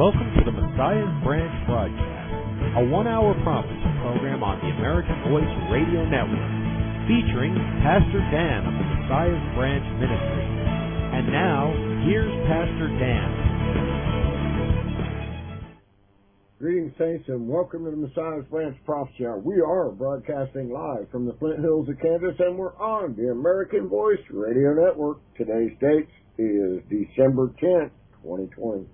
Welcome to the Messiah's Branch broadcast, a one-hour prophecy program on the American Voice Radio Network, featuring Pastor Dan of the Messiah's Branch Ministry. And now, here's Pastor Dan. Greetings, saints, and welcome to the Messiah's Branch Prophecy Hour. We are broadcasting live from the Flint Hills of Kansas, and we're on the American Voice Radio Network. Today's date is December 10th, 2020.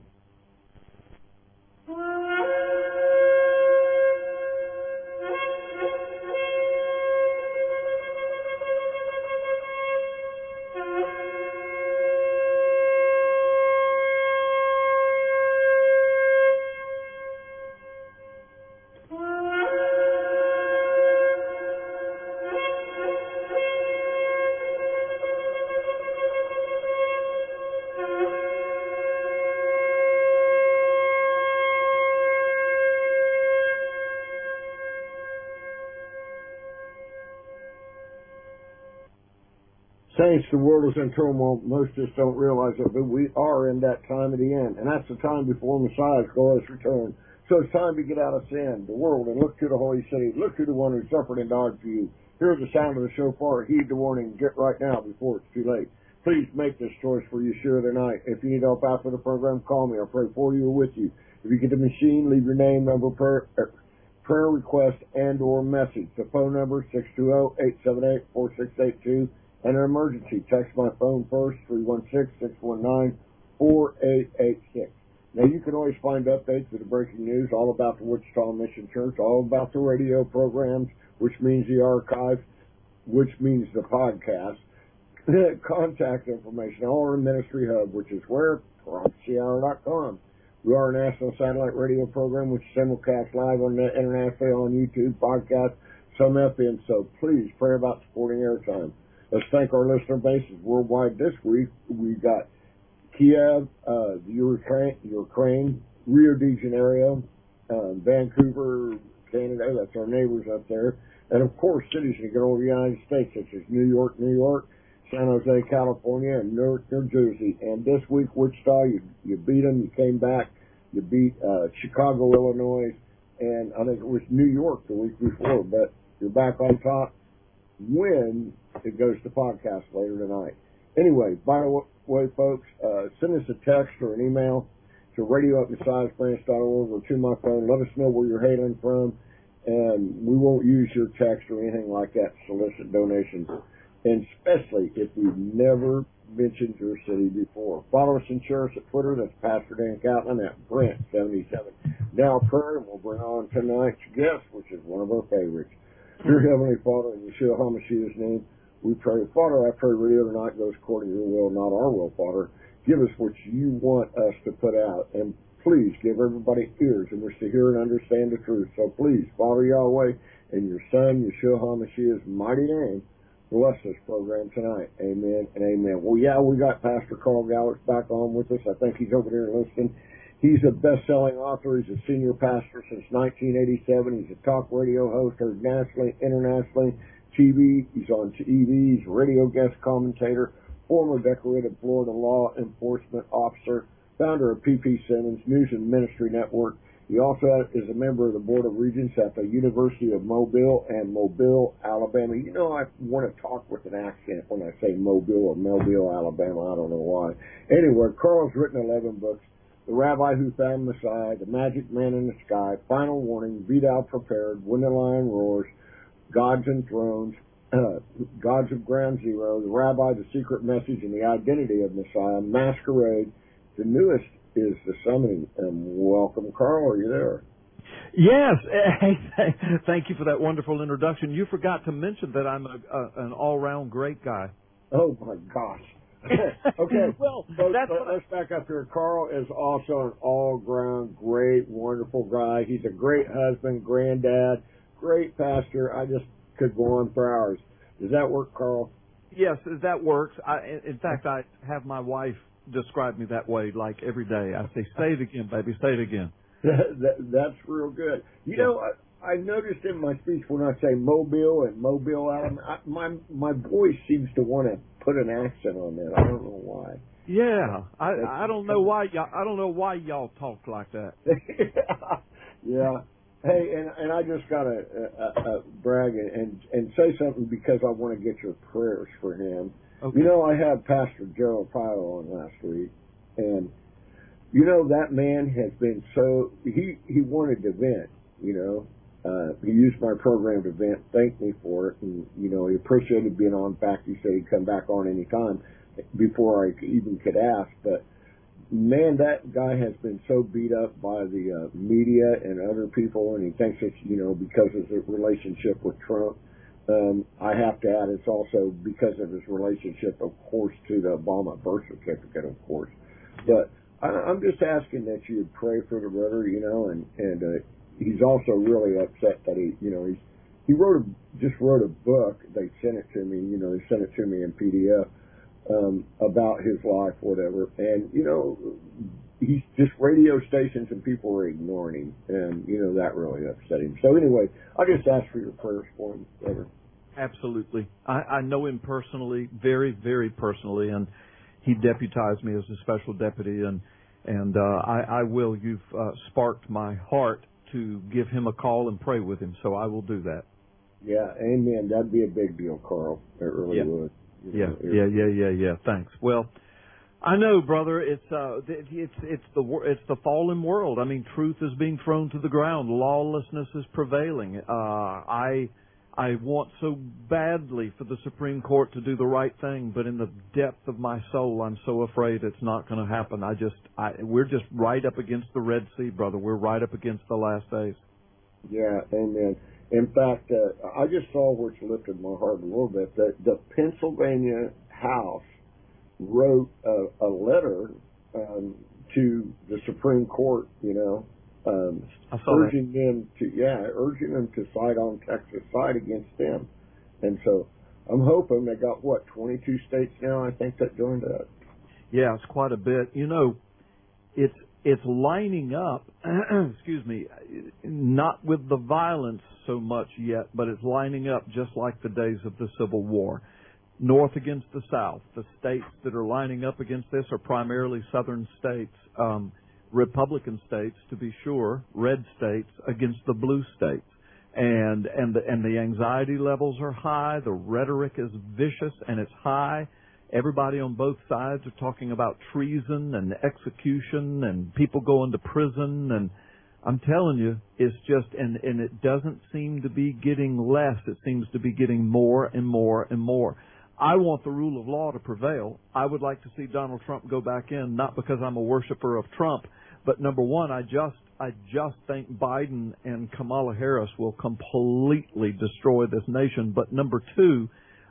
Saints, the world is in turmoil. Most of us don't realize it, but we are in that time of the end. And that's the time before Messiah's glorious return. So it's time to get out of sin, the world, and look to the holy city. Look to the one who suffered and died for you. Hear the sound of the shofar. Heed the warning. Get right now before it's too late. Please make this choice for Yeshua tonight. If you need help after the program, call me. I'll pray for you or with you. If you get the machine, leave your name, number, prayer request, and or message. The phone number, 620-878-4682. And an emergency, text my phone first, 316-619-4886. Now, you can always find updates of the breaking news, all about the Wichita Mission Church, all about the radio programs, which means the archive, which means the podcast, contact information, all our ministry hub, which is where? prophecyhour.com. We are a national satellite radio program, which is simulcast live on the internationally on YouTube, podcast, some FM, so please pray about supporting airtime. Let's thank our listener bases worldwide this week. We got Kiev, Ukraine, Rio de Janeiro, Vancouver, Canada. That's our neighbors up there. And, of course, cities in the good old United States, such as New York, San Jose, California, and Newark, New Jersey. And this week, Wichita, you beat them. You came back. You beat Chicago, Illinois, and I think it was New York the week before. But you're back on top when it goes to podcast later tonight. Anyway, by the way, folks, send us a text or an email to radio@messiahsbranch.org or to my phone. Let us know where you're hailing from, and we won't use your text or anything like that to solicit donations, and especially if we've never mentioned your city before. Follow us and share us at Twitter. That's Pastor Dan Catlin at Brent77. Now prayer, and we'll bring on tonight's guest, which is one of our favorites. Dear Heavenly Father, in Yeshua HaMashiach's name, we pray. Father, I pray radio tonight goes according to your will, not our will, Father. Give us what you want us to put out, and please give everybody ears in which to hear and understand the truth. So please, Father Yahweh, in your Son, Yeshua HaMashiach's mighty name, bless this program tonight. Amen and amen. Well, yeah, we got Pastor Carl Gallerts back on with us. I think he's over there listening. He's a best-selling author. He's a senior pastor since 1987. He's a talk radio host, heard nationally, internationally, TV. He's on TV. He's a radio guest commentator, former decorated Florida law enforcement officer, founder of P.P. Simmons News and Ministry Network. He also is a member of the Board of Regents at the University of Mobile and Mobile, Alabama. You know, I want to talk with an accent when I say Mobile or Mobile, Alabama. I don't know why. Anyway, Carl's written 11 books. The Rabbi Who Found Messiah, The Magic Man in the Sky, Final Warning, Be Thou Prepared, When the Lion Roars, Gods and Thrones, Gods of Ground Zero, The Rabbi, The Secret Message, and the Identity of Messiah, Masquerade. The newest is The Summoning. And welcome, Carl. Are you there? Yes. Hey, thank you for that wonderful introduction. You forgot to mention that I'm an all-round great guy. Oh, my gosh. Okay, well, folks, let's back up here. Carl is also an all-ground, great, wonderful guy. He's a great husband, granddad, great pastor. I just could go on for hours. Does that work, Carl? Yes, that works. In fact, I have my wife describe me that way like every day. I say, say it again, baby, say it again. That's real good. You know, I noticed in my speech when I say Mobile and Mobile, Alabama, my voice seems to want to put an accent on that. I don't know why. Yeah, I don't know why y'all talk like that. Yeah. Hey, and I just gotta brag and say something because I want to get your prayers for him. Okay. You know, I had Pastor Joe Pilo on last week, and you know that man has been so he wanted to vent. You know, he used my program to vent, thanked me for it, and you know he appreciated being on. In fact, he said he'd come back on any time before I even could ask, but. Man, that guy has been so beat up by the media and other people, and he thinks it's, you know, because of his relationship with Trump. I have to add it's also because of his relationship, of course, to the Obama birth certificate, of course. But I'm just asking that you would pray for the brother, you know, and he's also really upset that he just wrote a book. They sent it to me, you know, they sent it to me in PDF. About his life, whatever, and you know, he's just radio stations and people are ignoring him, and you know that really upset him. So anyway, I just ask for your prayers for him, brother. Absolutely, I know him personally, very, very personally, and he deputized me as a special deputy, and I will. You've sparked my heart to give him a call and pray with him, so I will do that. Yeah, amen. That'd be a big deal, Carl. It really would. Yeah. Thanks. Well, I know, brother. It's the fallen world. I mean, truth is being thrown to the ground. Lawlessness is prevailing. I want so badly for the Supreme Court to do the right thing, but in the depth of my soul, I'm so afraid it's not going to happen. We're just right up against the Red Sea, brother. We're right up against the last days. Yeah, amen. In fact, I just saw, which lifted my heart a little bit, that the Pennsylvania House wrote a letter to the Supreme Court, you know, urging them to side on Texas' side against them. And so I'm hoping they got, 22 states now, I think, that joined that. Yeah, it's quite a bit. You know, it's lining up, excuse me, not with the violence so much yet, but it's lining up just like the days of the Civil War. North against the South. The states that are lining up against this are primarily southern states, Republican states to be sure, red states against the blue states. And the anxiety levels are high, the rhetoric is vicious and it's high. Everybody on both sides are talking about treason and execution and people going to prison, and I'm telling you, it's just, and it doesn't seem to be getting less. It seems to be getting more and more and more. I want the rule of law to prevail. I would like to see Donald Trump go back in, not because I'm a worshiper of Trump, but number one, I just think Biden and Kamala Harris will completely destroy this nation. But number two,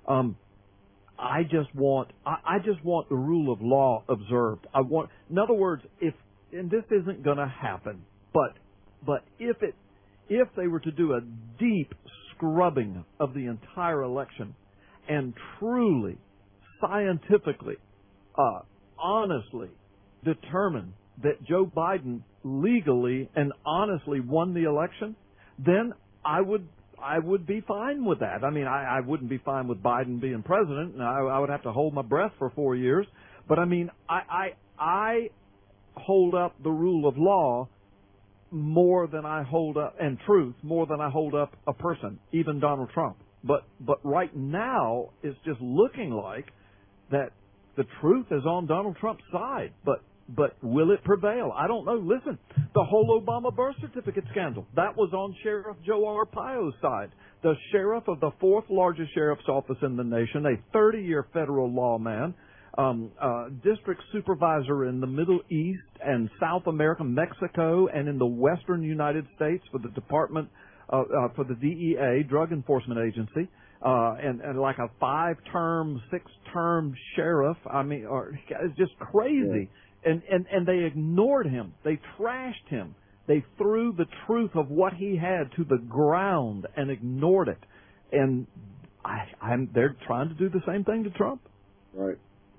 I just want the rule of law observed. In other words, and this isn't going to happen, but if they were to do a deep scrubbing of the entire election and truly, scientifically, honestly determine that Joe Biden legally and honestly won the election, then I would be fine with that. I mean, I wouldn't be fine with Biden being president, and I would have to hold my breath for 4 years. But I mean, I hold up the rule of law more than I hold up, and truth more than I hold up a person, even Donald Trump. But right now, it's just looking like that the truth is on Donald Trump's side. But will it prevail? I don't know. Listen, the whole Obama birth certificate scandal, that was on Sheriff Joe Arpaio's side. The sheriff of the fourth largest sheriff's office in the nation, a 30-year federal lawman, district supervisor in the Middle East and South America, Mexico, and in the western United States for the Department, for the DEA, Drug Enforcement Agency, and like a 5-term, 6-term sheriff. I mean, it's just crazy. Yeah. And they ignored him. They trashed him. They threw the truth of what he had to the ground and ignored it. And they're trying to do the same thing to Trump. Right.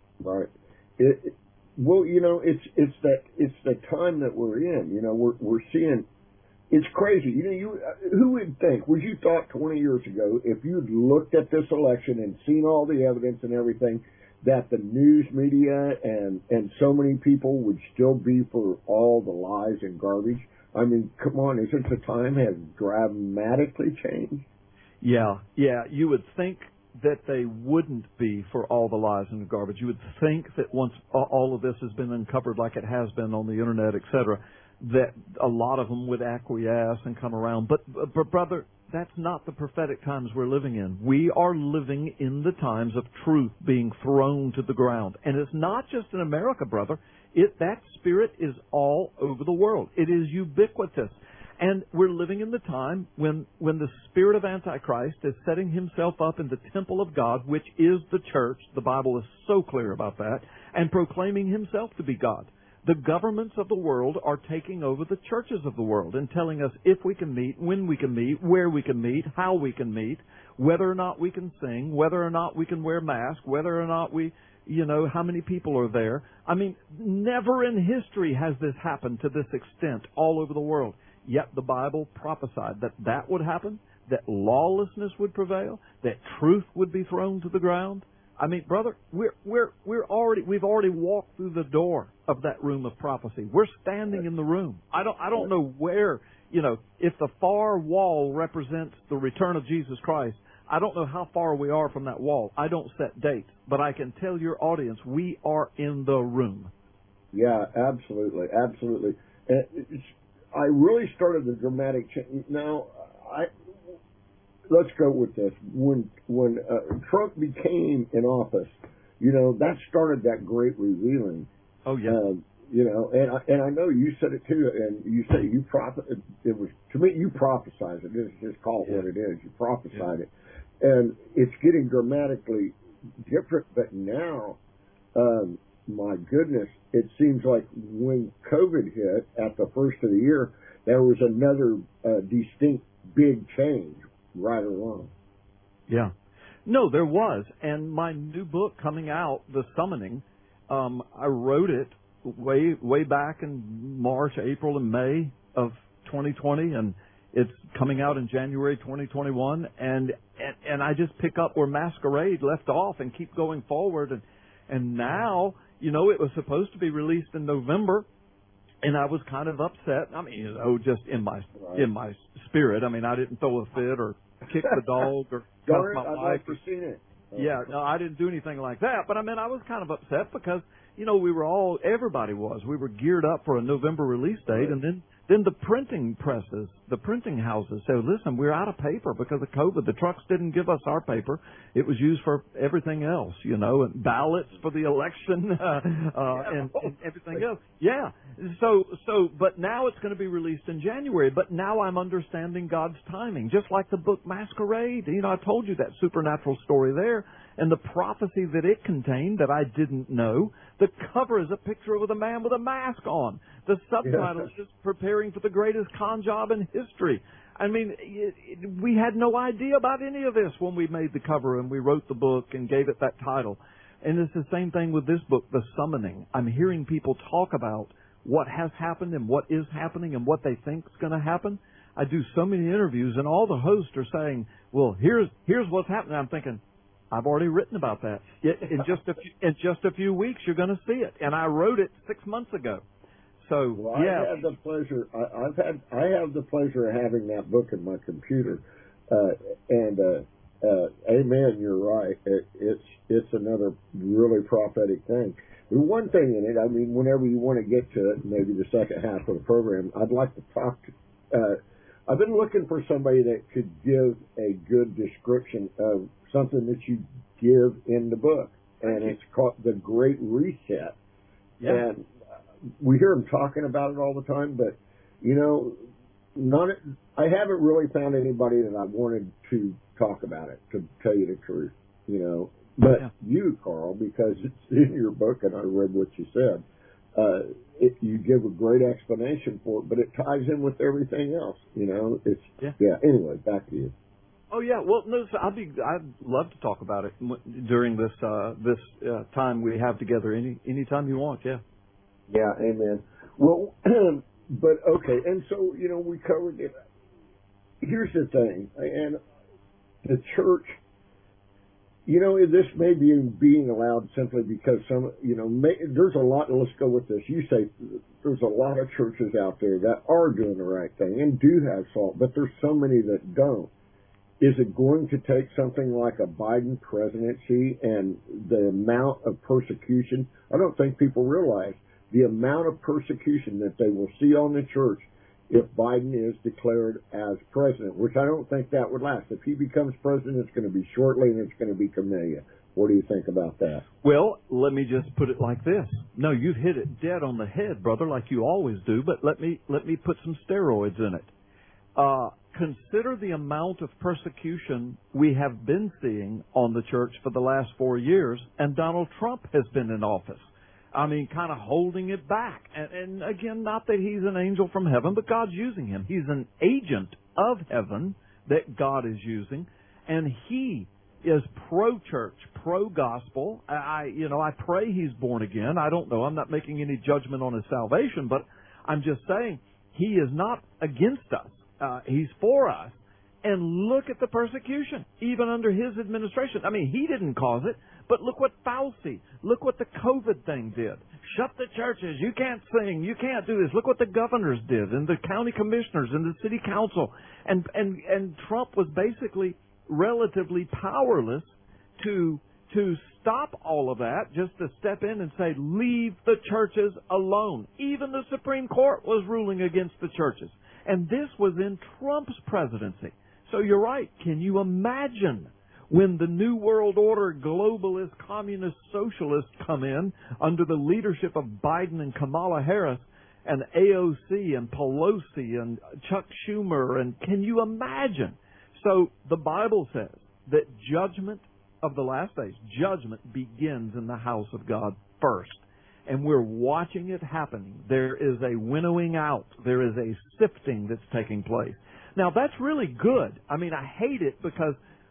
Well, you know, it's the time that we're in. You know, we're seeing. It's crazy. You know, who would think? Would you thought 20 years ago, if you'd looked at this election and seen all the evidence and everything, that the news media and so many people would still be for all the lies and garbage? I mean, come on, isn't the time has dramatically changed? Yeah. You would think that they wouldn't be for all the lies and the garbage. You would think that once all of this has been uncovered like it has been on the internet, et cetera, that a lot of them would acquiesce and come around. But brother, that's not the prophetic times we're living in. We are living in the times of truth being thrown to the ground. And it's not just in America, brother. That spirit is all over the world. It is ubiquitous. And we're living in the time when the spirit of Antichrist is setting himself up in the temple of God, which is the church. The Bible is so clear about that, and proclaiming himself to be God. The governments of the world are taking over the churches of the world and telling us if we can meet, when we can meet, where we can meet, how we can meet, whether or not we can sing, whether or not we can wear masks, whether or not we, how many people are there. I mean, never in history has this happened to this extent all over the world. Yet the Bible prophesied that would happen, that lawlessness would prevail, that truth would be thrown to the ground. I mean, brother, we've already walked through the door of that room of prophecy. We're standing in the room. I don't know where, if the far wall represents the return of Jesus Christ, I don't know how far we are from that wall. I don't set dates, but I can tell your audience we are in the room. Yeah, absolutely. I really started the dramatic change. Now, let's go with this. When Trump became in office, that started that great revealing. Oh yeah. And I know you said it too, and you said it was, to me, you prophesied it. This is just call it what it is. You prophesied it. And it's getting dramatically different, but now, my goodness, it seems like when COVID hit at the first of the year, there was another distinct big change, right or wrong. Yeah. No, there was. And my new book coming out, The Summoning, I wrote it way back in March, April, and May of 2020, and it's coming out in January 2021. And I just pick up where Masquerade left off and keep going forward. And now, it was supposed to be released in November, and I was kind of upset. I mean, just in my spirit. I mean, I didn't throw a fit or kick the dog or cuss my wife. I've never seen it. Yeah, no, I didn't do anything like that. But I mean, I was kind of upset because, everybody was. We were geared up for a November release date, and then the printing presses, the printing houses said, listen, we're out of paper because of COVID. The trucks didn't give us our paper. It was used for everything else, and ballots for the election and everything else. Yeah. But now it's going to be released in January. But now I'm understanding God's timing, just like the book Masquerade. I told you that supernatural story there. And the prophecy that it contained that I didn't know. The cover is a picture of a man with a mask on. The subtitle is just preparing for the greatest con job in history. I mean, we had no idea about any of this when we made the cover and we wrote the book and gave it that title. And it's the same thing with this book, The Summoning. I'm hearing people talk about what has happened and what is happening and what they think is going to happen. I do so many interviews and all the hosts are saying, well, here's what's happening. I'm thinking, I've already written about that. In just a few weeks, you're going to see it. And I wrote it 6 months ago. So, well, yeah. I have the pleasure. I have the pleasure of having that book in my computer. Amen. You're right. It's another really prophetic thing. The one thing in it, I mean, whenever you want to get to it, maybe the second half of the program, I'd like to talk to. I've been looking for somebody that could give a good description of something that you give in the book, and it's called The Great Reset. Yeah. And we hear them talking about it all the time, but I haven't really found anybody that I wanted to talk about it, to tell you the truth, But you, Carl, because it's in your book, and I read what you said. You give a great explanation for it, but it ties in with everything else. Anyway, back to you. Oh yeah, well, no, I'd love to talk about it during this time we have together. Anytime you want, yeah. Yeah, amen. Well, but okay, and so we covered it. Here's the thing, and the church You know, this may be being allowed simply because there's a lot, let's go with this. You say there's a lot of churches out there that are doing the right thing and do have salt, but there's so many that don't. Is it going to take something like a Biden presidency and the amount of persecution? I don't think people realize the amount of persecution that they will see on the church if Biden is declared as president, which I don't think that would last. If he becomes president, it's going to be shortly and it's going to be Camellia. What do you think about that? Well, let me just put it like this. No, you've hit it dead on the head, brother, like you always do, but let me put some steroids in it. Consider the amount of persecution we have been seeing on the church for the last 4 years, and Donald Trump has been in office. I mean, kind of holding it back. And again, not that he's an angel from heaven, but God's using him. He's an agent of heaven that God is using, and he is pro-church, pro-gospel. I pray he's born again. I don't know. I'm not making any judgment on his salvation, but I'm just saying he is not against us. He's for us. And look at the persecution, even under his administration. I mean, he didn't cause it, but look what Fauci, look what the COVID thing did. Shut the churches. You can't sing. You can't do this. Look what the governors did, and the county commissioners, and the city council. And Trump was basically relatively powerless to stop all of that, just to step in and say, leave the churches alone. Even the Supreme Court was ruling against the churches. And this was in Trump's presidency. So you're right. Can you imagine when the New World Order globalist, communist, socialists come in under the leadership of Biden and Kamala Harris and AOC and Pelosi and Chuck Schumer? And can you imagine? So the Bible says that judgment of the last days, judgment begins in the house of God first. And we're watching it happening. There is a winnowing out. There is a sifting that's taking place. Now, that's really good. I mean, I hate it because,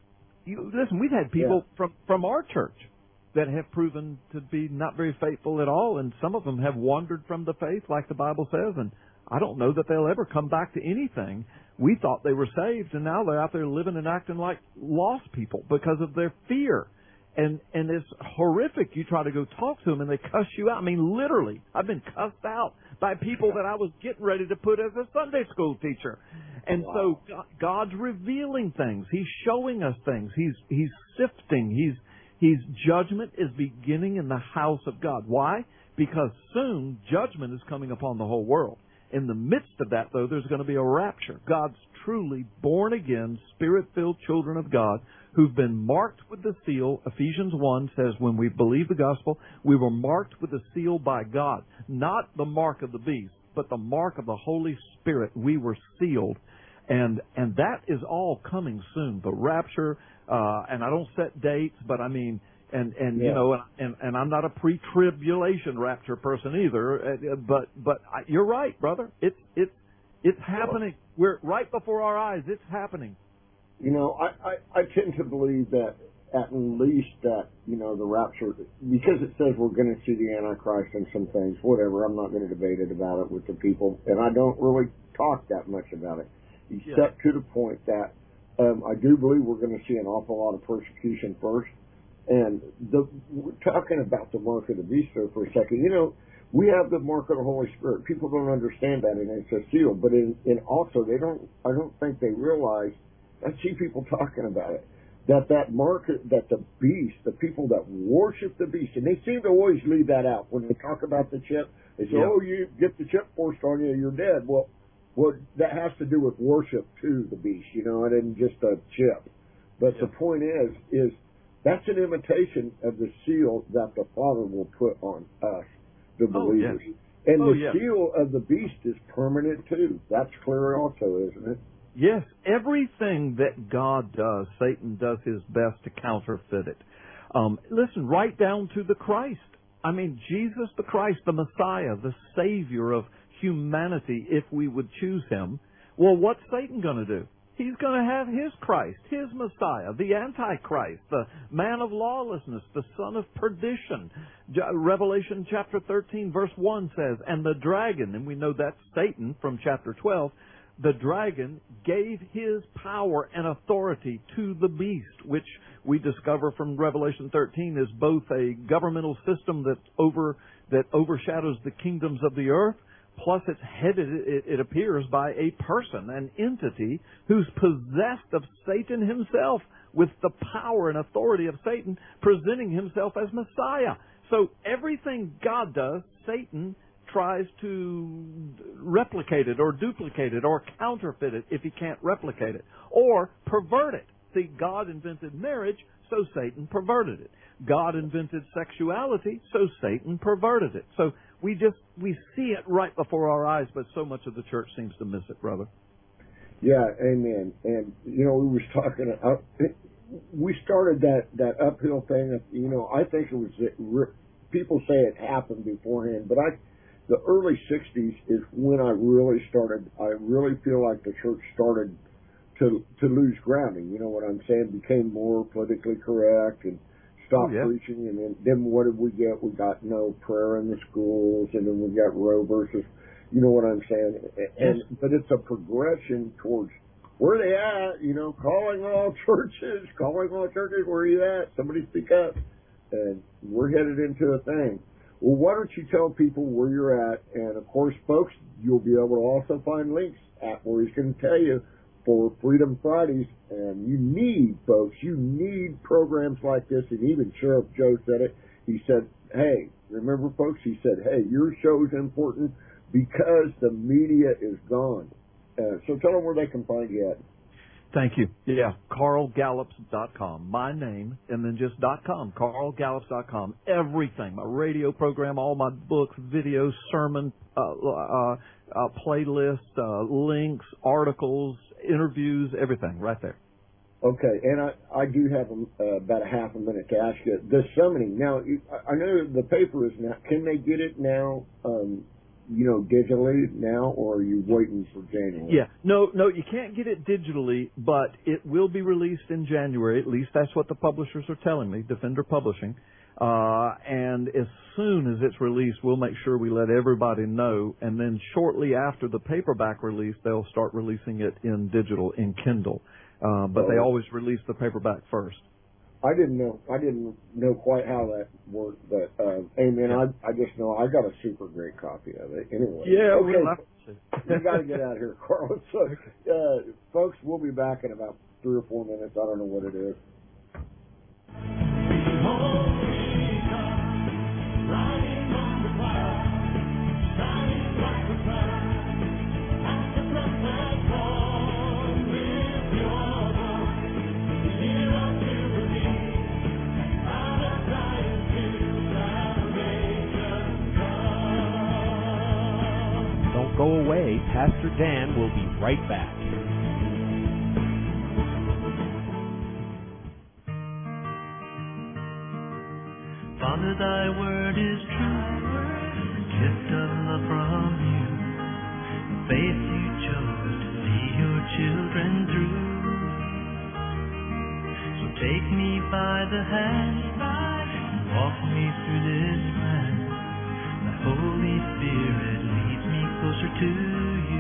listen, we've had people from our church that have proven to be not very faithful at all, and some of them have wandered from the faith, like the Bible says, and I don't know that they'll ever come back to anything. We thought they were saved, and now they're out there living and acting like lost people because of their fear. And it's horrific. You try to go talk to them and they cuss you out. I mean, literally, I've been cussed out by people that I was getting ready to put as a Sunday school teacher. And so God's revealing things. He's showing us things. He's sifting. His judgment is beginning in the house of God. Why? Because soon judgment is coming upon the whole world. In the midst of that, though, there's going to be a rapture. God's truly born again, spirit-filled children of God who've been marked with the seal. Ephesians 1 says when we believe the gospel, we were marked with the seal by God. Not the mark of the beast, but the mark of the Holy Spirit. We were sealed. And that is all coming soon. The rapture, and I don't set dates, but I mean, and I'm not a pre-tribulation rapture person either. But you're right, brother. It's happening. We're right before our eyes. It's happening. You know, I tend to believe that at least that, the rapture, because it says we're going to see the Antichrist and some things, whatever, I'm not going to debate it about it with the people, and I don't really talk that much about it, except to the point that I do believe we're going to see an awful lot of persecution first. And we're talking about the mark of the beast there for a second. We have the mark of the Holy Spirit. People don't understand that, and it's a seal. But also, I don't think they realize, I see people talking about it, that mark, that the beast, the people that worship the beast, and they seem to always leave that out. When they talk about the chip, they say, oh, you get the chip forced on you, you're dead. Well, that has to do with worship to the beast, and isn't just a chip. But the point is that's an imitation of the seal that the Father will put on us, the believers. And the seal of the beast is permanent too. That's clear also, isn't it? Yes, everything that God does, Satan does his best to counterfeit it. Listen, right down to the Christ. I mean, Jesus the Christ, the Messiah, the Savior of humanity, if we would choose him. Well, what's Satan going to do? He's going to have his Christ, his Messiah, the Antichrist, the man of lawlessness, the son of perdition. Revelation chapter 13, verse 1 says, and the dragon, and we know that's Satan from chapter 12, the dragon gave his power and authority to the beast, which we discover from Revelation 13 is both a governmental system that overshadows the kingdoms of the earth, plus it's headed, it appears, by a person, an entity, who's possessed of Satan himself, with the power and authority of Satan, presenting himself as Messiah. So everything God does, Satan tries to replicate it or duplicate it or counterfeit it if he can't replicate it, or pervert it. See, God invented marriage, so Satan perverted it. God invented sexuality, so Satan perverted it. So we see it right before our eyes, but so much of the church seems to miss it, brother. Yeah, amen. And, we was talking, we started that uphill thing. I think it was, people say it happened beforehand, but the early 60s is when I really feel like the church started to lose grounding. You know what I'm saying? Became more politically correct and stopped preaching. And then what did we get? We got no prayer in the schools, and then we got Roe versus, you know what I'm saying? But it's a progression towards where they at, calling all churches, where are you at? Somebody speak up. And we're headed into a thing. Well, why don't you tell people where you're at? And, of course, folks, you'll be able to also find links at where he's going to tell you for Freedom Fridays. And you need programs like this. And even Sheriff Joe said it. He said, hey, remember, folks, he said, hey, your show's important because the media is gone. So tell them where they can find you at. Thank you. Yeah, CarlGallops.com. My name, and then just .com, CarlGallops.com. Everything, my radio program, all my books, videos, sermon, playlists, links, articles, interviews, everything right there. Okay, and I do have about a half a minute to ask you. The summoning, now, I know the paper is now, can they get it now, digitally now, or are you waiting for January? Yeah, no, you can't get it digitally, but it will be released in January. At least that's what the publishers are telling me, Defender Publishing. And as soon as it's released, we'll make sure we let everybody know. And then shortly after the paperback release, they'll start releasing it in digital, in Kindle. But they always release the paperback first. I didn't know quite how that worked, but amen. Yeah. I just know I got a super great copy of it. Anyway. Yeah, okay. We'll have to see. We got to get out of here, Carl. So, folks, we'll be back in about 3 or 4 minutes. I don't know what it is. Don't go away. Pastor Dan will be right back. Father, thy word is true, gift of love from you, faith you chose to see your children through. So take me by the hand and walk me through this plan. The Holy Spirit leads me closer to you.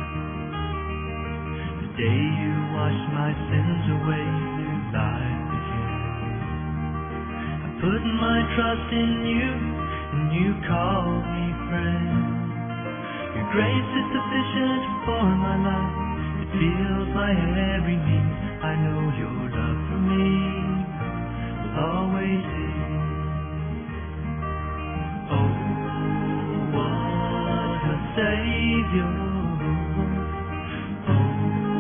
The day you wash my sins away, new life begins. I put my trust in you, and you call me friend. Your grace is sufficient for my life. It fills my every need. I know your love for me will always be. Oh, what a Savior. Oh,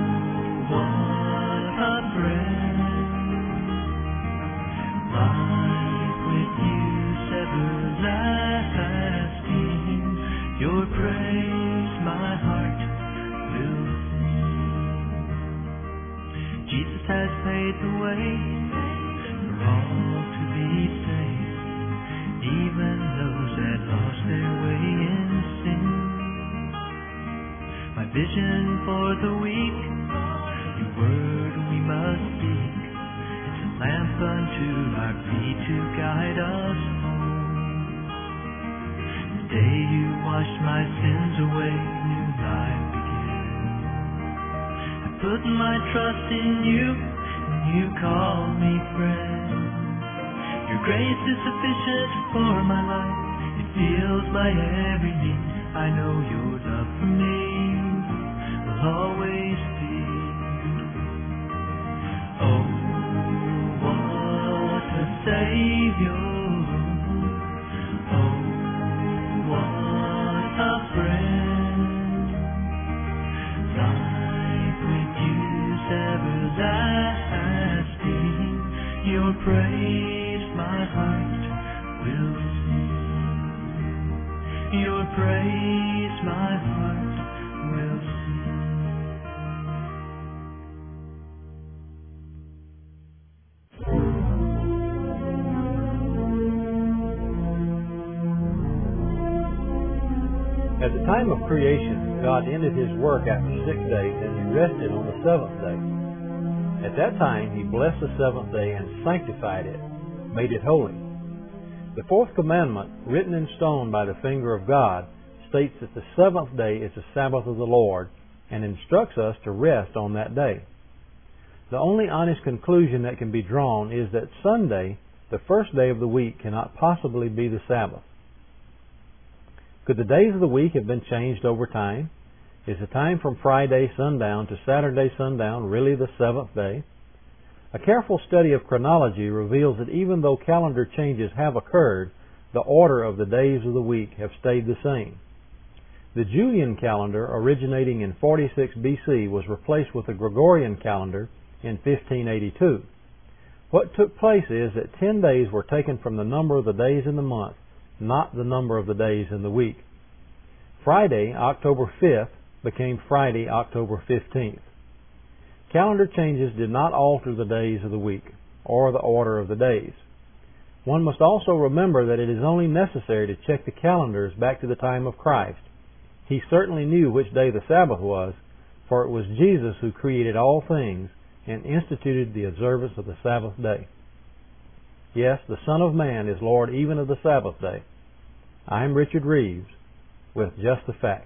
what a friend. Life with you's everlasting. Your praise my heart will sing. Jesus has paid the way for all to be saved, even those that lost their way in sin. My vision for the weak, your word we must speak. It's a lamp unto our feet to guide us home. The day you wash my sins away, new life begins. I put my trust in you, and you call me friend. Your grace is sufficient for my life. It fills my every need. I know your love for me will always be. Oh, what a Savior. Oh, what a friend. Life with you's everlasting. Your praise my heart will sing. Your praise my heart will sing. At the time of creation, God ended His work after 6 days, and He rested on the seventh day. At that time, He blessed the seventh day and sanctified it, made it holy. The fourth commandment, written in stone by the finger of God, states that the seventh day is the Sabbath of the Lord and instructs us to rest on that day. The only honest conclusion that can be drawn is that Sunday, the first day of the week, cannot possibly be the Sabbath. Could the days of the week have been changed over time? Is the time from Friday sundown to Saturday sundown really the seventh day? A careful study of chronology reveals that even though calendar changes have occurred, the order of the days of the week have stayed the same. The Julian calendar, originating in 46 BC, was replaced with the Gregorian calendar in 1582. What took place is that 10 days were taken from the number of the days in the month, not the number of the days in the week. Friday, October 5th, became Friday, October 15th. Calendar changes did not alter the days of the week, or the order of the days. One must also remember that it is only necessary to check the calendars back to the time of Christ. He certainly knew which day the Sabbath was, for it was Jesus who created all things and instituted the observance of the Sabbath day. Yes, the Son of Man is Lord even of the Sabbath day. I am Richard Reeves with Just the Facts.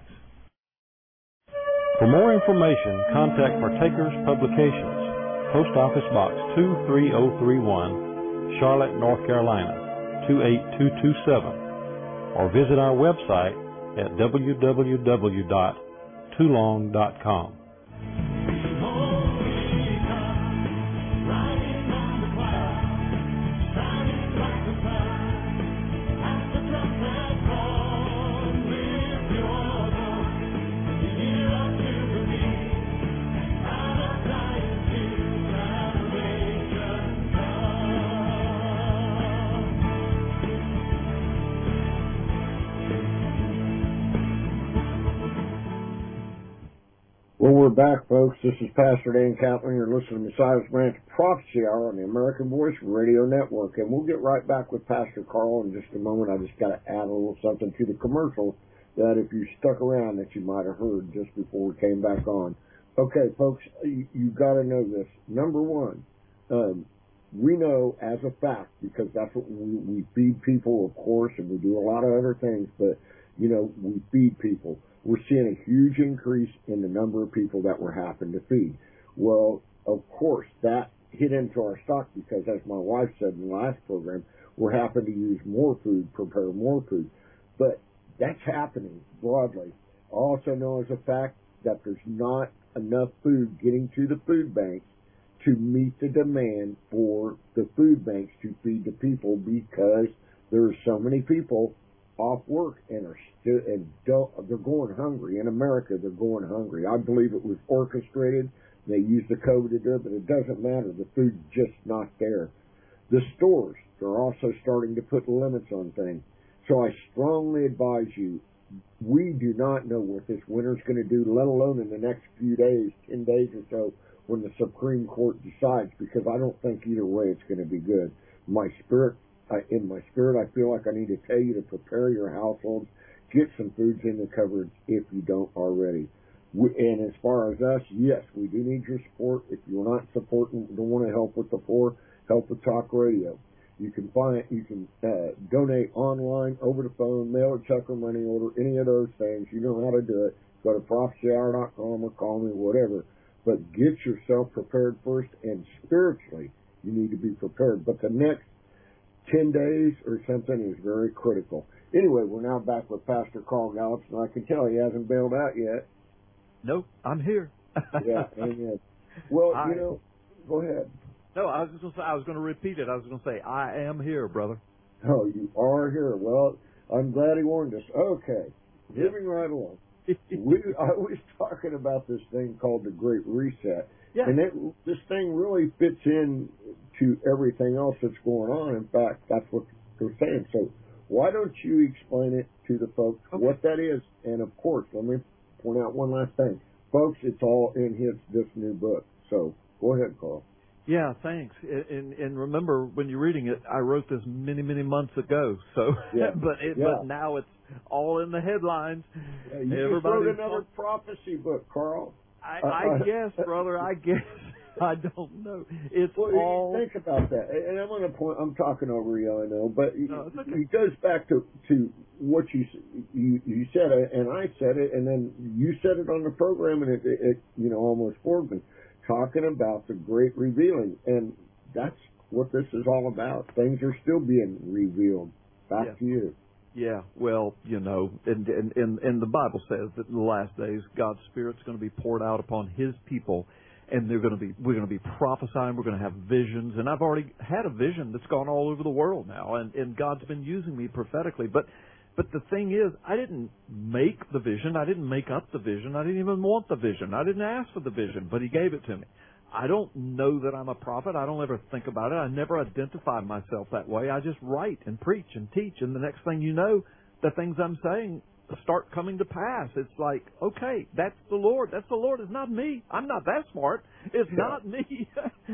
For more information, contact Partakers Publications, Post Office Box 23031, Charlotte, North Carolina 28227, or visit our website at www.toulon.com. Well, we're back, folks. This is Pastor Dan Catlin. You're listening to Messiah's Branch Prophecy Hour on the American Voice Radio Network. And we'll get right back with Pastor Carl in just a moment. I just got to add a little something to the commercial that if you stuck around that you might have heard just before we came back on. Okay, folks, you got to know this. Number one, we know as a fact, because that's what we feed people, of course, and we do a lot of other things, but, you know, we feed people. We're seeing a huge increase in the number of people that we're having to feed. Well, of course, that hit into our stock because, as my wife said in the last program, we're having to use more food, prepare more food. But that's happening broadly. I also know as a fact that there's not enough food getting to the food banks to meet the demand for the food banks to feed the people because there are so many people off work and are still they're going hungry. In America, they're going hungry. I believe it was orchestrated. They used the COVID to do it, but it doesn't matter. The food's just not there. The stores, they're also starting to put limits on things. So I strongly advise you, we do not know what this winter's going to do, let alone in the next few days, 10 days or so, when the Supreme Court decides, because I don't think either way it's going to be good. In my spirit, I feel like I need to tell you to prepare your households, get some foods in the cupboards if you don't already. And as far as us, yes, we do need your support. If you're not supporting, don't want to help with the poor, help with Talk Radio. You can donate online, over the phone, mail a check or money order, any of those things. You know how to do it. Go to prophecyhour.com or call me, whatever. but get yourself prepared first, and spiritually, you need to be prepared. But the next 10 days or something is very critical. Anyway, we're now back with Pastor Carl Gallups, and I can tell he hasn't bailed out yet. No, I'm here. Yeah, amen. Well, go ahead. No, I was just going to say, I was going to repeat it. I was going to say, I am here, brother. Oh, you are here. Well, I'm glad he warned us. Okay, moving right along. I was talking about this thing called the Great Reset. Yeah. And this thing really fits in to everything else that's going on. In fact, that's what they're saying. So why don't you explain it to the folks what that is? And, of course, let me point out one last thing. Folks, it's all in this new book. So go ahead, Carl. Yeah, thanks. And remember, when you're reading it, I wrote this many, many months ago. So, but now it's all in the headlines. Yeah, you just wrote another prophecy book, Carl. I guess, brother. I guess. I don't know. It's all. Think about that. And I'm on a point. I'm talking over you, I know, but okay. It goes back to what you said, and I said it, and then you said it on the program, and it almost floored me. Talking about the great revealing, and that's what this is all about. Things are still being revealed. Back to you. Yeah, well, and the Bible says that in the last days, God's Spirit's going to be poured out upon His people, and we're going to be prophesying. We're going to have visions, and I've already had a vision that's gone all over the world now, and God's been using me prophetically. But the thing is, I didn't make the vision. I didn't make up the vision. I didn't even want the vision. I didn't ask for the vision, but He gave it to me. I don't know that I'm a prophet. I don't ever think about it. I never identify myself that way. I just write and preach and teach, and the next thing you know, the things I'm saying start coming to pass. It's like, okay, that's the Lord. That's the Lord. It's not me. I'm not that smart. It's not me.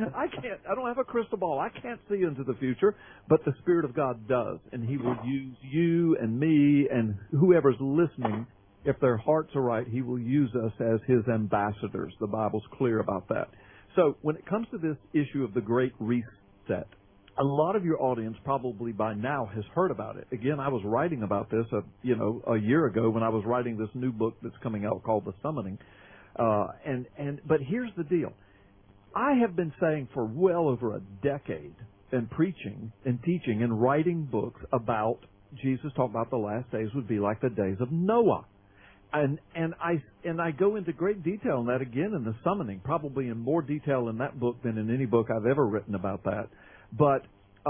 I don't have a crystal ball. I can't see into the future, but the Spirit of God does, and He will use you and me and whoever's listening. If their hearts are right, He will use us as His ambassadors. The Bible's clear about that. So when it comes to this issue of the Great Reset, a lot of your audience probably by now has heard about it. Again, I was writing about this, a year ago when I was writing this new book that's coming out called The Summoning. But here's the deal. I have been saying for well over a decade and preaching and teaching and writing books about Jesus talking about the last days would be like the days of Noah. And I go into great detail on that again in The Summoning, probably in more detail in that book than in any book I've ever written about that. But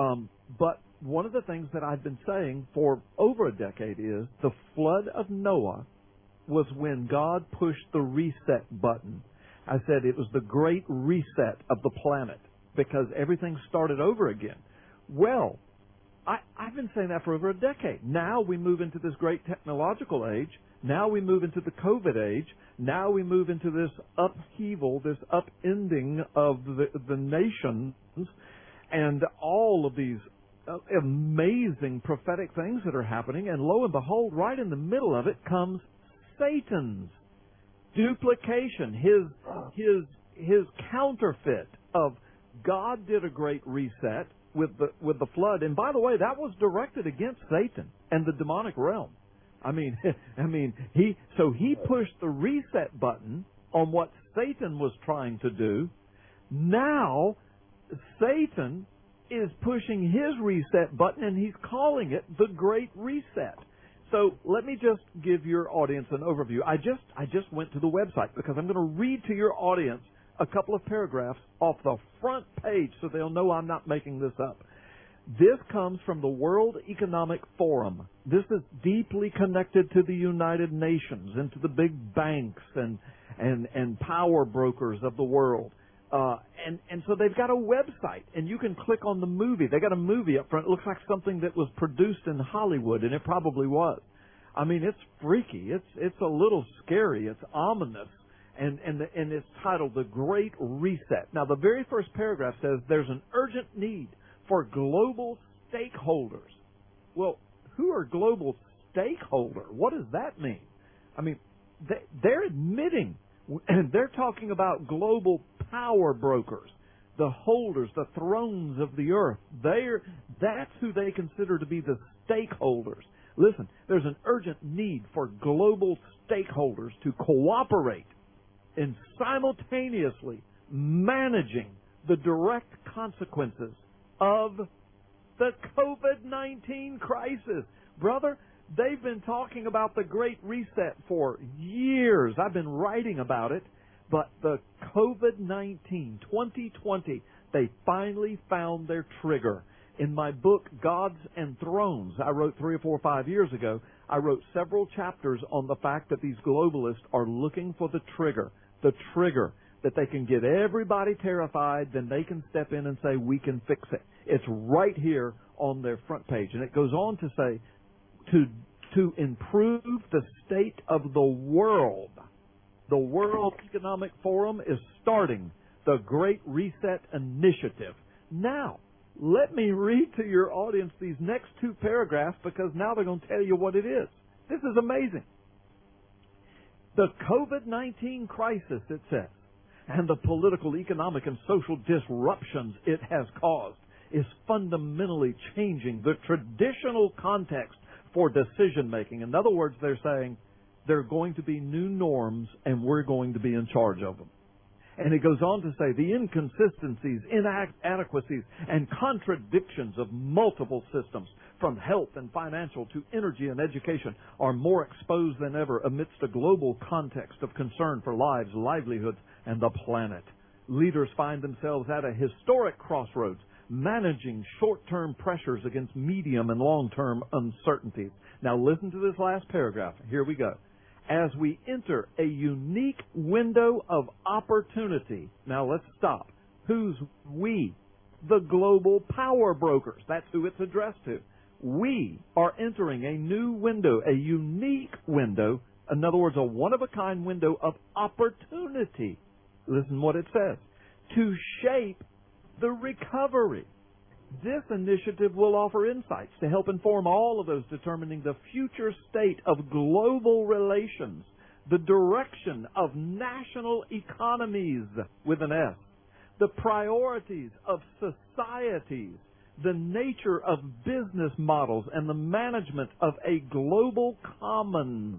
one of the things that I've been saying for over a decade is the flood of Noah was when God pushed the reset button. I said it was the great reset of the planet because everything started over again. Well, I've been saying that for over a decade. Now we move into this great technological age. Now we move into the COVID age. Now we move into this upheaval, this upending of the nations, and all of these amazing prophetic things that are happening. And lo and behold, right in the middle of it comes Satan's duplication, his counterfeit of God did a great reset with the flood. And by the way, that was directed against Satan and the demonic realm. He pushed the reset button on what Satan was trying to do. Now, Satan is pushing his reset button, and he's calling it the Great Reset. So let me just give your audience an overview. I just went to the website because I'm going to read to your audience a couple of paragraphs off the front page so they'll know I'm not making this up. This comes from the World Economic Forum. This is deeply connected to the United Nations and to the big banks and power brokers of the world. And so they've got a website, and you can click on the movie. They got a movie up front. It looks like something that was produced in Hollywood, and it probably was. It's freaky. It's a little scary. It's ominous. And it's titled The Great Reset. Now, the very first paragraph says there's an urgent need for global stakeholders. Well, who are global stakeholders? What does that mean? They're admitting, and they're talking about global power brokers, the holders, the thrones of the earth. That's who they consider to be the stakeholders. Listen, there's an urgent need for global stakeholders to cooperate in simultaneously managing the direct consequences of the COVID-19 crisis. Brother, they've been talking about the Great Reset for years. I've been writing about it. But the COVID-19, 2020, they finally found their trigger. In my book, Gods and Thrones, I wrote 3 or 4 or 5 years ago, I wrote several chapters on the fact that these globalists are looking for the trigger that they can get everybody terrified, then they can step in and say, we can fix it. It's right here on their front page. And it goes on to say, to improve the state of the world, the World Economic Forum is starting the Great Reset Initiative. Now, let me read to your audience these next 2 paragraphs because now they're going to tell you what it is. This is amazing. The COVID-19 crisis, it says, and the political, economic, and social disruptions it has caused is fundamentally changing the traditional context for decision making. In other words, they're saying, there are going to be new norms, and we're going to be in charge of them. And it goes on to say the inconsistencies, inadequacies, and contradictions of multiple systems, from health and financial to energy and education, are more exposed than ever amidst a global context of concern for lives, livelihoods, and the planet. Leaders find themselves at a historic crossroads, managing short-term pressures against medium and long-term uncertainties. Now listen to this last paragraph. Here we go. As we enter a unique window of opportunity. Now let's stop. Who's we? The global power brokers. That's who it's addressed to. We are entering a new window, a unique window, in other words, a one-of-a-kind window of opportunity. Listen what it says. To shape the recovery. This initiative will offer insights to help inform all of those determining the future state of global relations, the direction of national economies with an S, the priorities of societies, the nature of business models, and the management of a global commons.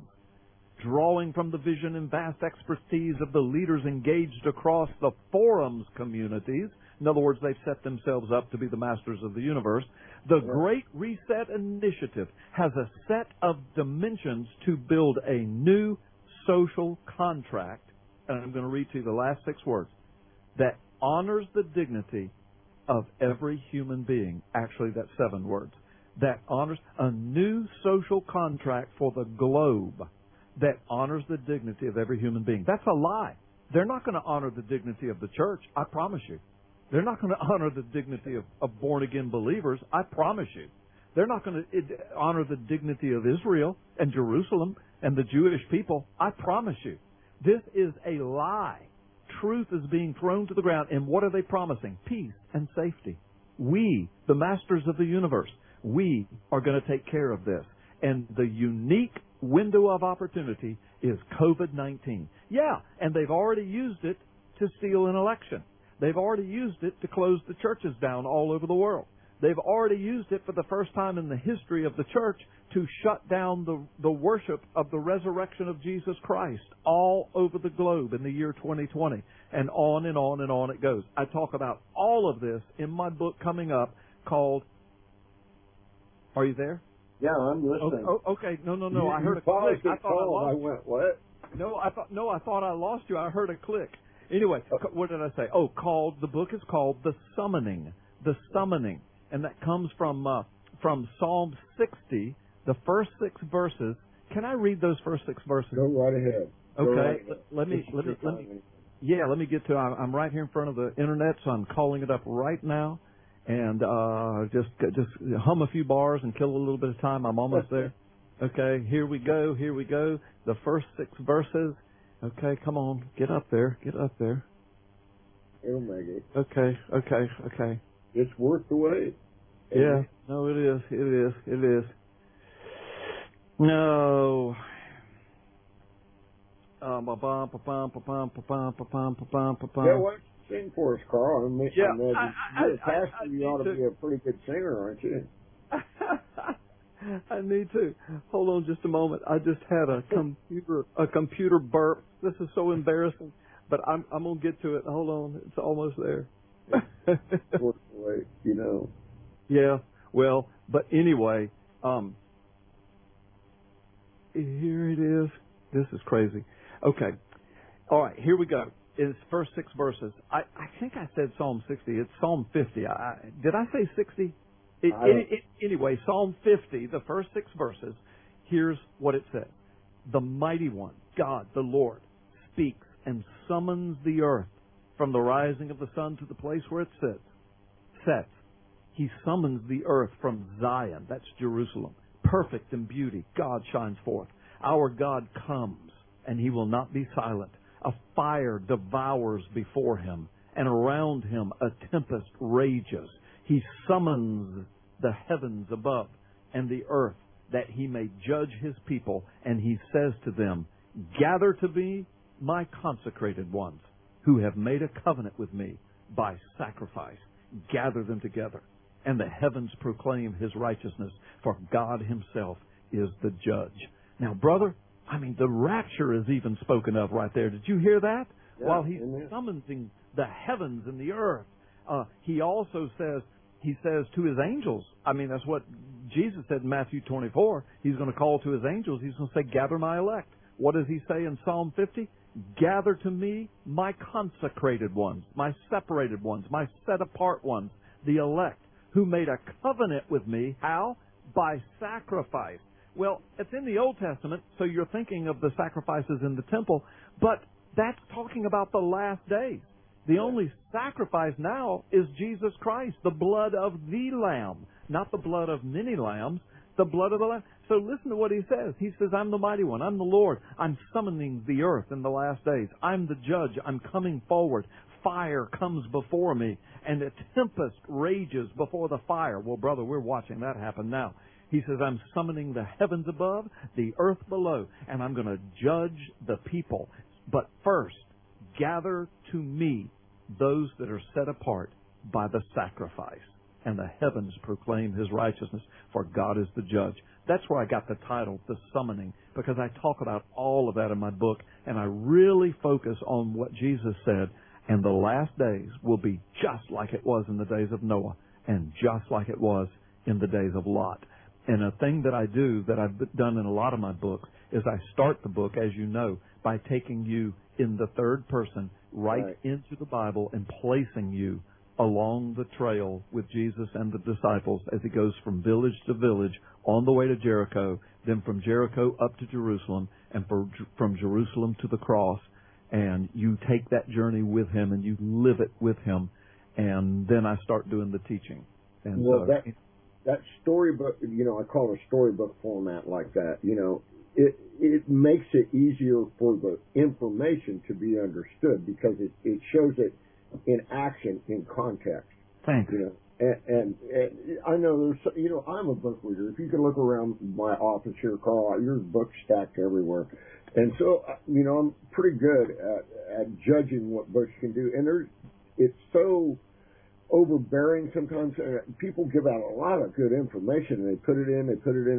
Drawing from the vision and vast expertise of the leaders engaged across the forum's communities, in other words, they've set themselves up to be the masters of the universe, the Great Reset Initiative has a set of dimensions to build a new social contract, and I'm going to read to you the last 6 words, that honors the dignity of every human being. Actually, that's 7 words. That honors a new social contract for the globe that honors the dignity of every human being. That's a lie. They're not going to honor the dignity of the church, I promise you. They're not going to honor the dignity of born-again believers, I promise you. They're not going to honor the dignity of Israel and Jerusalem and the Jewish people, I promise you. This is a lie. Truth is being thrown to the ground, and what are they promising? Peace and safety. We, the masters of the universe, we are going to take care of this. And the unique window of opportunity is COVID-19. Yeah, and they've already used it to steal an election. They've already used it to close the churches down all over the world. They've already used it for the first time in the history of the church to shut down the worship of the resurrection of Jesus Christ all over the globe in the year 2020. And on and on and on it goes. I talk about all of this in my book coming up called... Are you there? Yeah, I'm listening. Okay. No. I heard a click. I thought I lost you. I went, what? I thought I lost you. I heard a click. Anyway, what did I say? The book is called The Summoning. The Summoning. And that comes from Psalm 60, the first 6 verses. Can I read those first 6 verses? Go right ahead. Okay. Let me get to it. I'm right here in front of the internet, so I'm calling it up right now. And just hum a few bars and kill a little bit of time. I'm almost there. Okay, here we go. The first 6 verses. Okay, come on, get up there. It'll make it. Okay. It's worth the wait. Yeah, no, it is. No. Yeah, what? Sing for us, Carl. You're a pastor, you ought to be a pretty good singer, aren't you? I need to. Hold on just a moment. I just had a computer burp. This is so embarrassing. but I'm gonna get to it. Hold on, it's almost there. Wait, you know. Yeah. Well, but anyway, here it is. This is crazy. Okay. All right, here we go. It's first 6 verses. I think I said Psalm 60. It's Psalm 50. Did I say 60? Anyway, Psalm 50, the first 6 verses, here's what it says. The Mighty One, God, the Lord, speaks and summons the earth from the rising of the sun to the place where it sets. He summons the earth from Zion, that's Jerusalem. Perfect in beauty, God shines forth. Our God comes, and He will not be silent. A fire devours before Him, and around Him a tempest rages. He summons the heavens above and the earth, that He may judge His people, and He says to them, gather to me my consecrated ones, who have made a covenant with me by sacrifice. Gather them together, and the heavens proclaim His righteousness, for God Himself is the judge. Now, brother, I mean, the rapture is even spoken of right there. Did you hear that? Yeah, While He's amen. summoning the heavens and the earth, He also says, He says to His angels, I mean, that's what Jesus said in Matthew 24. He's going to call to His angels. He's going to say, gather my elect. What does He say in Psalm 50? Gather to me my consecrated ones, my separated ones, my set-apart ones, the elect, who made a covenant with me. How? By sacrifice. Well, it's in the Old Testament, so you're thinking of the sacrifices in the temple, but that's talking about the last days. The only sacrifice now is Jesus Christ, the blood of the Lamb, not the blood of many lambs, the blood of the Lamb. So listen to what He says. He says, I'm the Mighty One. I'm the Lord. I'm summoning the earth in the last days. I'm the judge. I'm coming forward. Fire comes before me, and a tempest rages before the fire. Well, brother, we're watching that happen now. He says, I'm summoning the heavens above, the earth below, and I'm going to judge the people. But first, gather to me those that are set apart by the sacrifice, and the heavens proclaim His righteousness, for God is the judge. That's where I got the title, The Summoning, because I talk about all of that in my book, and I really focus on what Jesus said, and the last days will be just like it was in the days of Noah, and just like it was in the days of Lot. And a thing that I do, that I've done in a lot of my books, is I start the book, as you know, by taking you in the third person right into the Bible and placing you along the trail with Jesus and the disciples as He goes from village to village on the way to Jericho, then from Jericho up to Jerusalem, and from Jerusalem to the cross. And you take that journey with Him and you live it with Him. And then I start doing the teaching. And well, that storybook, you know, I call it a storybook format like that, you know, it makes it easier for the information to be understood because it shows it in action, in context. Thanks. You know, and I know there's, you know, I'm a book reader. If you can look around my office here, Carl, there's books stacked everywhere. And so, you know, I'm pretty good at judging what books can do. And it's so overbearing sometimes. People give out a lot of good information, and they put it in,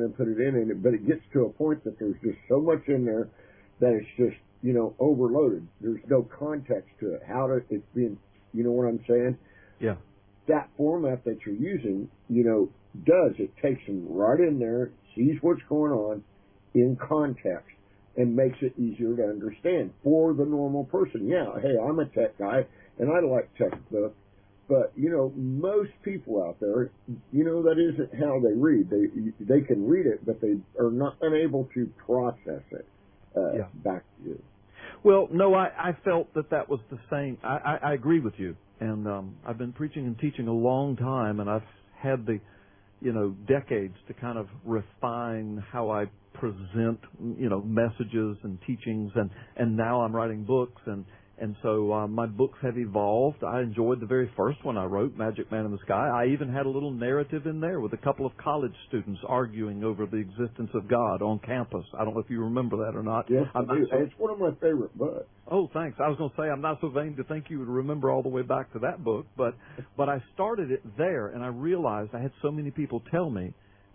but it gets to a point that there's just so much in there that it's just, you know, overloaded. There's no context to it. It's being, you know what I'm saying? Yeah. That format that you're using, you know, it takes them right in there, sees what's going on in context, and makes it easier to understand for the normal person. Yeah, hey, I'm a tech guy, and I like tech books. But, you know, most people out there, you know, that isn't how they read. They can read it, but they are not unable to process it back to you. Well, no, I felt that was the same. I agree with you. And I've been preaching and teaching a long time, and I've had the, you know, decades to kind of refine how I present, you know, messages and teachings. And now I'm writing books, and so my books have evolved. I enjoyed the very first one I wrote, Magic Man in the Sky. I even had a little narrative in there with a couple of college students arguing over the existence of God on campus. I don't know if you remember that or not. Yes, I do. It's one of my favorite books. Oh, thanks. I was going to say, I'm not so vain to think you would remember all the way back to that book, but I started it there, and I realized I had so many people tell me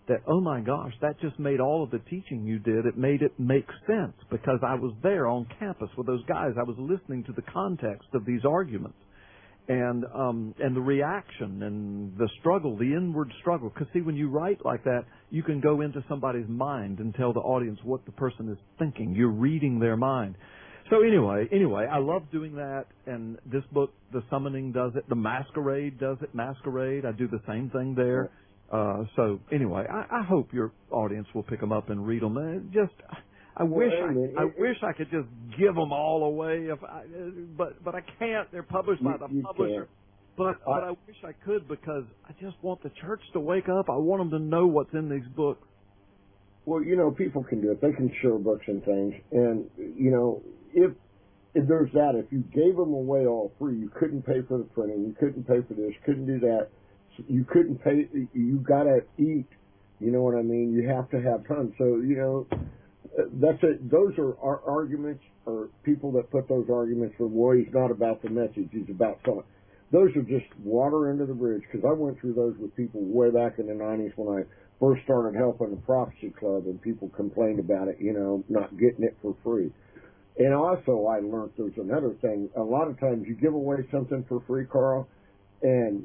that, oh my gosh, that just made all of the teaching you did, it made it make sense because I was there on campus with those guys. I was listening to the context of these arguments and the reaction and the struggle, the inward struggle. Because see, when you write like that, you can go into somebody's mind and tell the audience what the person is thinking. You're reading their mind. So anyway, I love doing that, and this book, The Summoning, does it. The Masquerade does it. Masquerade, I do the same thing there. So anyway, I hope your audience will pick them up and read them. I wish I could just give them all away, but I can't. They're published by the publisher. But I wish I could because I just want the church to wake up. I want them to know what's in these books. Well, people can do it. They can share books and things. And, if there's that, if you gave them away all free, you couldn't pay for the printing, you couldn't pay for this, couldn't do that, you couldn't pay, you got to eat, you know what I mean? You have to have tons. So, that's it. Those are our arguments, or people that put those arguments for, well, he's not about the message, he's about selling. Those are just water under the bridge, because I went through those with people way back in the 90s when I first started helping the Prophecy Club, and people complained about it, not getting it for free. And also I learned there's another thing. A lot of times you give away something for free, Carl, and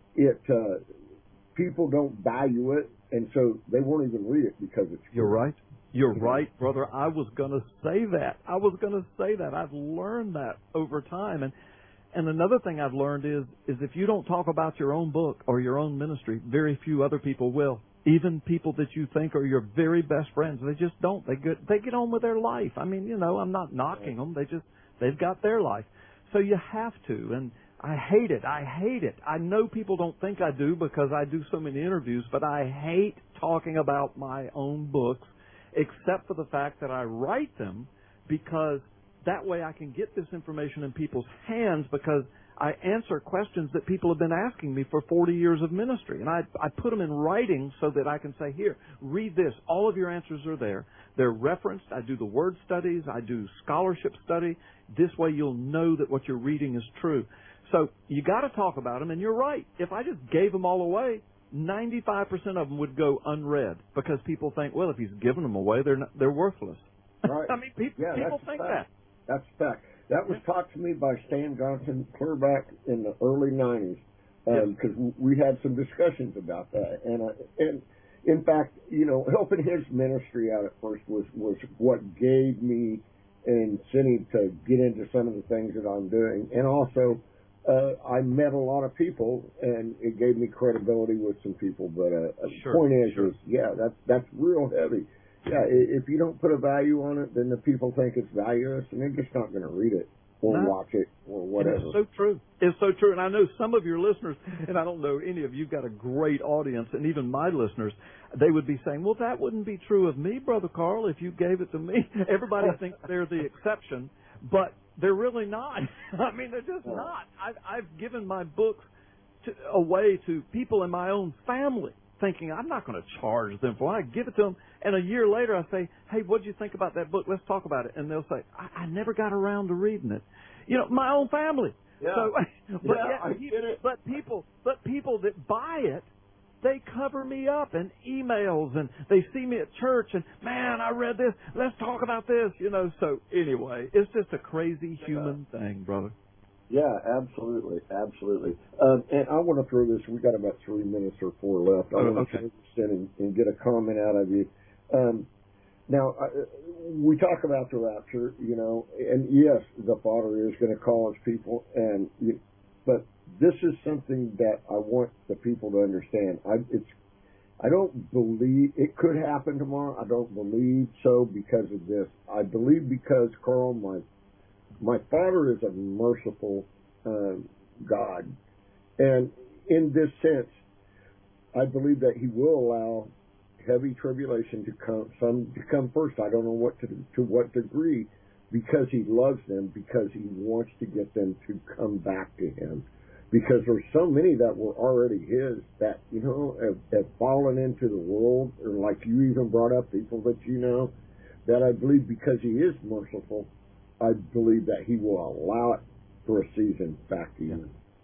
people don't value it, and so they won't even read it because it's free. You're right. You're right, brother. I was going to say that. I've learned that over time. And another thing I've learned is if you don't talk about your own book or your own ministry, very few other people will. Even people that you think are your very best friends, they just don't. They get on with their life. I mean, I'm not knocking them. They've got their life. So you have to. And I hate it. I know people don't think I do because I do so many interviews, but I hate talking about my own books, except for the fact that I write them because that way I can get this information in people's hands because I answer questions that people have been asking me for 40 years of ministry. And I put them in writing so that I can say, here, read this. All of your answers are there. They're referenced. I do the word studies. I do scholarship study. This way you'll know that what you're reading is true. So you got to talk about them. And you're right. If I just gave them all away, 95% of them would go unread because people think, well, if he's giving them away, they're worthless. Right. I mean, people think that. That's a fact. That was taught to me by Stan Johnson clear back in the early 90s because we had some discussions about that. And in fact, helping his ministry out at first was what gave me an incentive to get into some of the things that I'm doing. And also, I met a lot of people, and it gave me credibility with some people. But the point is, that's real heavy. Yeah, if you don't put a value on it, then the people think it's valueless, and they're just not going to read it or watch it or whatever. It's so true. It's so true. And I know some of your listeners, and I don't know any of you, got a great audience, and even my listeners, they would be saying, well, that wouldn't be true of me, Brother Carl, if you gave it to me. Everybody thinks they're the exception, but they're really not. I mean, they're just not. I've given my books away to people in my own family, thinking I'm not going to charge them for it. I give it to them, and a year later I say, hey, what did you think about that book? Let's talk about it. And they'll say, I never got around to reading it. My own family. Yeah. So, but people that buy it, they cover me up in emails, and they see me at church, and, man, I read this. Let's talk about this, So anyway, it's just a crazy human thing, brother. Yeah, absolutely. And I want to throw this. We got about 3 minutes or 4 left. I want to extend and get a comment out of you. Now, we talk about the rapture, and yes, the Father is going to call his people, but this is something that I want the people to understand. I don't believe it could happen tomorrow. I don't believe so because of this. I believe because, Carl, my Father is a merciful God. And in this sense, I believe that he will allow heavy tribulation to come first. I don't know to what degree, because he loves them, because he wants to get them to come back to him. Because there's so many that were already his that, have fallen into the world, or like you even brought up, people that that I believe because he is merciful, I believe that he will allow it for a season back to you.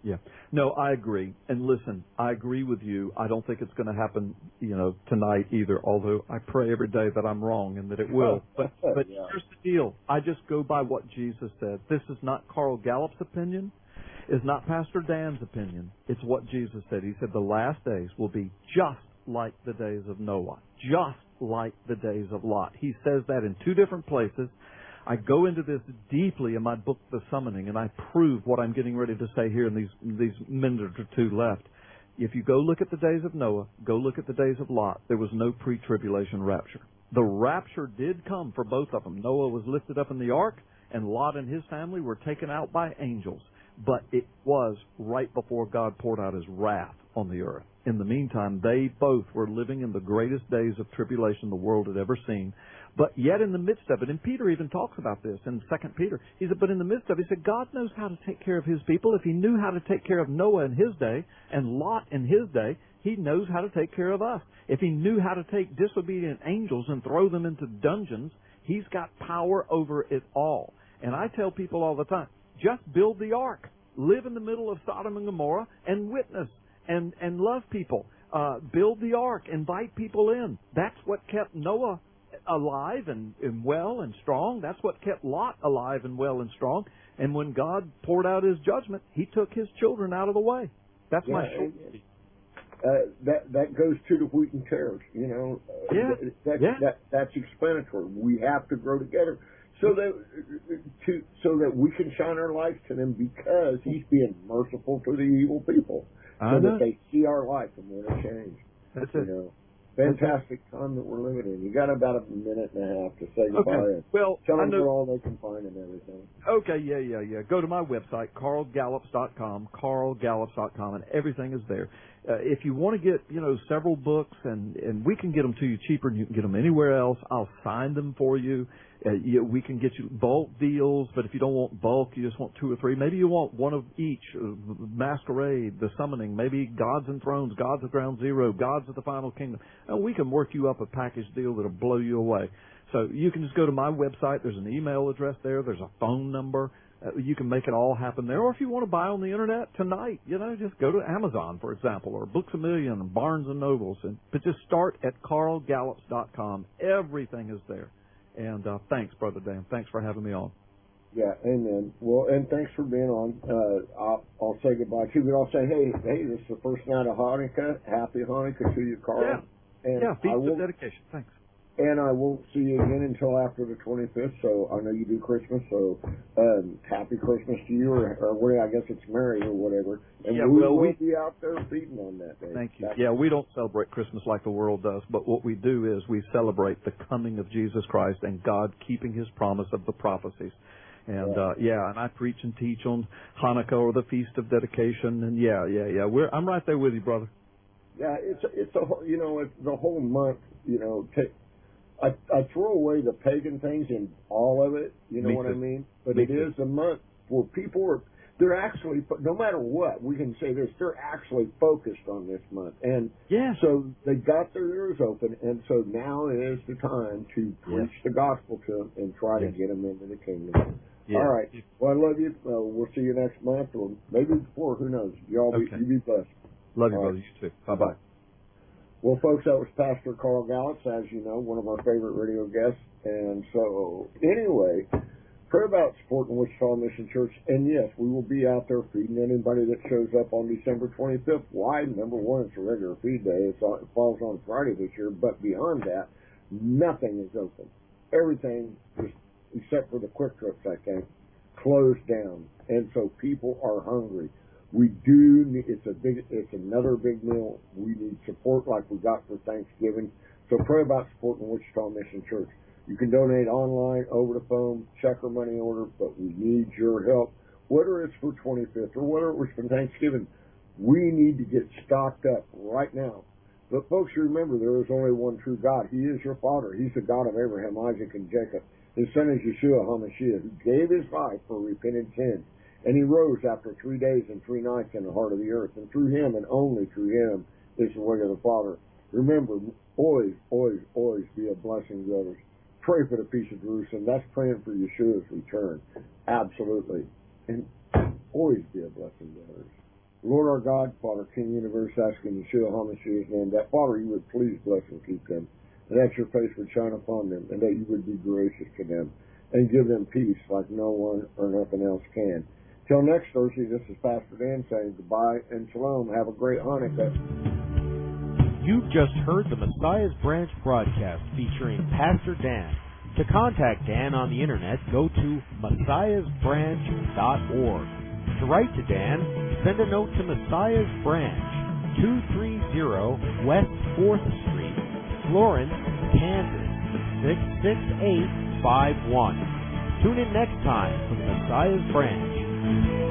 Yeah. No, I agree. And listen, I agree with you. I don't think it's going to happen, tonight either, although I pray every day that I'm wrong and that it will. But Yeah. here's the deal. I just go by what Jesus said. This is not Carl Gallup's opinion. It's not Pastor Dan's opinion. It's what Jesus said. He said the last days will be just like the days of Noah, just like the days of Lot. He says that in two different places. I go into this deeply in my book, The Summoning, and I prove what I'm getting ready to say here in these minutes or two left. If you go look at the days of Noah, go look at the days of Lot, there was no pre-tribulation rapture. The rapture did come for both of them. Noah was lifted up in the ark, and Lot and his family were taken out by angels. But it was right before God poured out His wrath on the earth. In the meantime, they both were living in the greatest days of tribulation the world had ever seen. But yet in the midst of it, and Peter even talks about this in 2 Peter, he said, but in the midst of it, he said, God knows how to take care of His people. If He knew how to take care of Noah in his day and Lot in his day, He knows how to take care of us. If He knew how to take disobedient angels and throw them into dungeons, He's got power over it all. And I tell people all the time, just build the ark. Live in the middle of Sodom and Gomorrah and witness and love people. Build the ark. Invite people in. That's what kept Noah alive and well and strong. That's what kept Lot alive and well and strong. And when God poured out His judgment, He took His children out of the way. That's my short. That goes to the wheat and tares. That's explanatory. We have to grow together so that we can shine our lights to them, because He's being merciful to the evil people, so that they see our light and want to change. That's it. Fantastic time that we're living in. You got about a minute and a half to say goodbye. Okay. Well, tell them where all they can find and everything. Okay, yeah. Go to my website, carlgallups.com, carlgallups.com, and everything is there. If you want to get, several books, and we can get them to you cheaper than you can get them anywhere else, I'll sign them for you. We can get you bulk deals, but if you don't want bulk, you just want 2 or 3. Maybe you want one of each, Masquerade, The Summoning, maybe Gods and Thrones, Gods of Ground Zero, Gods of the Final Kingdom. And we can work you up a package deal that'll blow you away. So you can just go to my website. There's an email address there. There's a phone number. You can make it all happen there. Or if you want to buy on the Internet tonight, just go to Amazon, for example, or Books A Million, and Barnes & Nobles. But just start at carlgallups.com. Everything is there. And thanks, Brother Dan. Thanks for having me on. Yeah, amen. Well, and thanks for being on. I'll say goodbye to you, but I'll say, hey, this is the first night of Hanukkah. Happy Hanukkah to you, Carl. Yeah, and feast of dedication. Thanks. And I won't see you again until after the 25th, so I know you do Christmas, so happy Christmas to you, or I guess it's Merry or whatever. And we'll be out there feeding on that day. Thank you. Yeah, we don't celebrate Christmas like the world does, but what we do is we celebrate the coming of Jesus Christ and God keeping His promise of the prophecies. And and I preach and teach on Hanukkah or the Feast of Dedication, and I'm right there with you, brother. Yeah, it's it's the whole month. I throw away the pagan things in all of it. You know what I mean? But it is a month where people they're actually, no matter what, we can say this, they're actually focused on this month. And so they got their ears open, and so now is the time to preach the gospel to them and try to get them into the kingdom. Yeah. All right. Well, I love you. We'll see you next month, or maybe before. Who knows? You be blessed. Love you, brother. You too. Bye-bye. Well, folks, that was Pastor Carl Gallups, as you know, one of our favorite radio guests. And so, anyway, pray about supporting Wichita Mission Church. And yes, we will be out there feeding anybody that shows up on December 25th. Why? Number one, it's a regular feed day. It falls on Friday this year. But beyond that, nothing is open. Everything, except for the quick trips, I think, closed down. And so people are hungry. We do need, it's another big meal. We need support like we got for Thanksgiving. So pray about supporting Wichita Mission Church. You can donate online, over the phone, check or money order, but we need your help. Whether it's for 25th or whether it was for Thanksgiving, we need to get stocked up right now. But folks, remember, there is only one true God. He is your Father. He's the God of Abraham, Isaac, and Jacob. His son is Yeshua HaMashiach, who gave His life for repentant sins. And He rose after 3 days and 3 nights in the heart of the earth. And through Him and only through Him is the way of the Father. Remember, always, always, always be a blessing to others. Pray for the peace of Jerusalem. That's praying for Yeshua's return. Absolutely. And always be a blessing to others. Lord our God, Father, King Universe, asking Yeshua HaMashiach's name, that Father, you would please bless and keep them, and that your face would shine upon them, and that you would be gracious to them, and give them peace like no one or nothing else can. Till next Thursday, this is Pastor Dan saying goodbye and shalom. Have a great Hanukkah. You've just heard the Messiah's Branch broadcast featuring Pastor Dan. To contact Dan on the internet, go to messiahsbranch.org. To write to Dan, send a note to Messiah's Branch, 230 West 4th Street, Florence, Kansas, 66851. Tune in next time for the Messiah's Branch.